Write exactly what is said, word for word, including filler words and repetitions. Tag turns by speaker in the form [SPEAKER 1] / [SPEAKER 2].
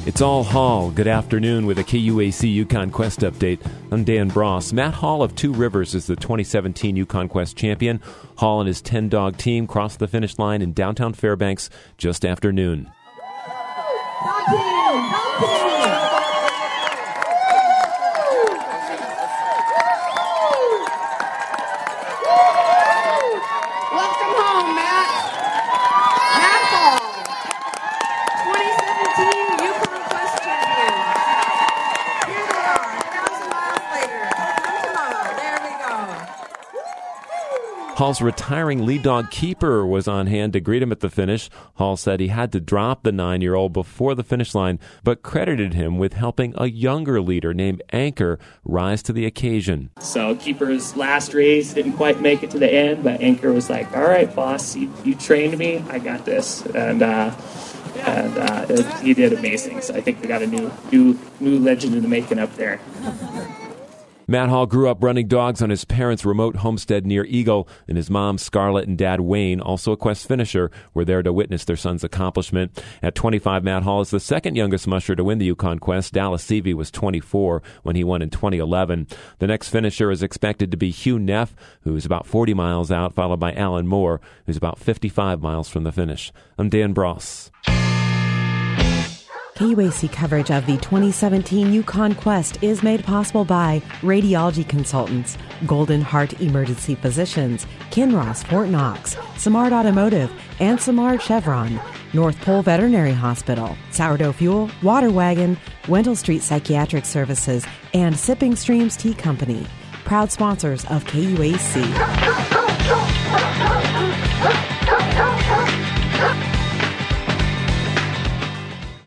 [SPEAKER 1] It's all Hall. Good afternoon with a K U A C Yukon Quest update. I'm Dan Bross. Matt Hall of Two Rivers is the twenty seventeen Yukon Quest champion. Hall and his ten-dog team crossed the finish line in downtown Fairbanks just after noon. Hall's retiring lead dog Keeper was on hand to greet him at the finish. Hall said he had to drop the nine-year-old before the finish line, but credited him with helping a younger leader named Anchor rise to the occasion.
[SPEAKER 2] So Keeper's last race didn't quite make it to the end, but Anchor was like, all right, boss, you, you trained me, I got this. And uh, and uh, it, he did amazing. So I think we got a new, new, new legend in the making up there.
[SPEAKER 1] Matt Hall grew up running dogs on his parents' remote homestead near Eagle, and his mom, Scarlett, and dad, Wayne, also a Quest finisher, were there to witness their son's accomplishment. At twenty-five, Matt Hall is the second youngest musher to win the Yukon Quest. Dallas Seavey was twenty-four when he won in twenty eleven. The next finisher is expected to be Hugh Neff, who's about forty miles out, followed by Alan Moore, who's about fifty-five miles from the finish. I'm Dan Bross.
[SPEAKER 3] K U A C coverage of the twenty seventeen Yukon Quest is made possible by Radiology Consultants, Golden Heart Emergency Physicians, Kinross Fort Knox, Simard Automotive, and Simard Chevron, North Pole Veterinary Hospital, Sourdough Fuel, Water Wagon, Wendell Street Psychiatric Services, and Sipping Streams Tea Company, proud sponsors of K U A C.